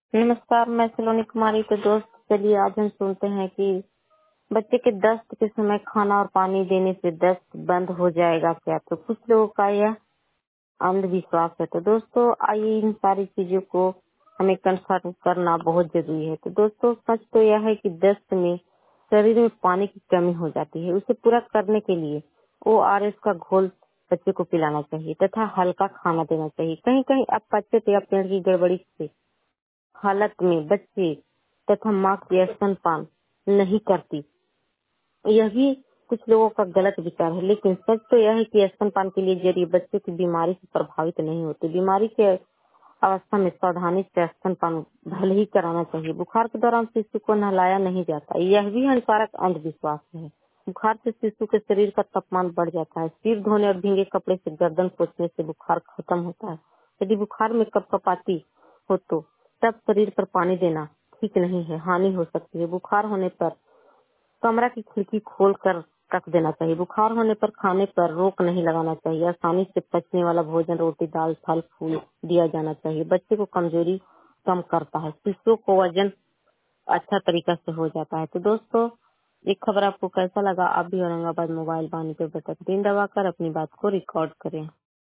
नमस्कार, मैं सलोनी कुमारी। तो दोस्त, चलिए आज हम सुनते हैं कि बच्चे के दस्त के समय खाना और पानी देने से दस्त बंद हो जाएगा क्या। तो कुछ लोगों का यह अंधविश्वास है। तो दोस्तों, आइए इन सारी चीजों को हमें कंफर्म करना बहुत जरूरी है। तो दोस्तों, सच तो यह है कि दस्त में शरीर में पानी की कमी हो जाती है। उसे पूरा करने के लिए ORS का घोल बच्चे को पिलाना चाहिए तथा हल्का खाना देना चाहिए। कहीं कहीं अपचत या पेट की गड़बड़ी से हालत में बच्चे तथा माँ की स्तनपान नहीं करती। यह भी कुछ लोगों का गलत विचार है, लेकिन सच तो यह है कि स्तनपान के लिए जरिए बच्चे की बीमारी से प्रभावित नहीं होते। बीमारी के अवस्था में सावधानी से स्तनपान भले ही कराना चाहिए। बुखार के दौरान शिशु को नहलाया नहीं जाता, यह भी हानिकारक अंधविश्वास है। बुखार से शिशु के शरीर का तापमान बढ़ जाता है। सिर धोने और भींगे कपड़े से गर्दन पोंछने से बुखार खत्म होता है। यदि बुखार में कपकपाती हो तो तब शरीर पर पानी देना ठीक नहीं है, हानि हो सकती है। बुखार होने पर कमरा की खिड़की खोल कर रख देना चाहिए। बुखार होने पर खाने पर रोक नहीं लगाना चाहिए। आसानी से पचने वाला भोजन, रोटी, दाल, फल फूल दिया जाना चाहिए। बच्चे को कमजोरी कम करता है। शिशुओं को वजन अच्छा तरीका से हो जाता है। तो दोस्तों, एक खबर आपको कैसा लगा? आप भी औरंगाबाद मोबाइल वाणी पे बटन 3 दबाकर अपनी बात को रिकॉर्ड करें।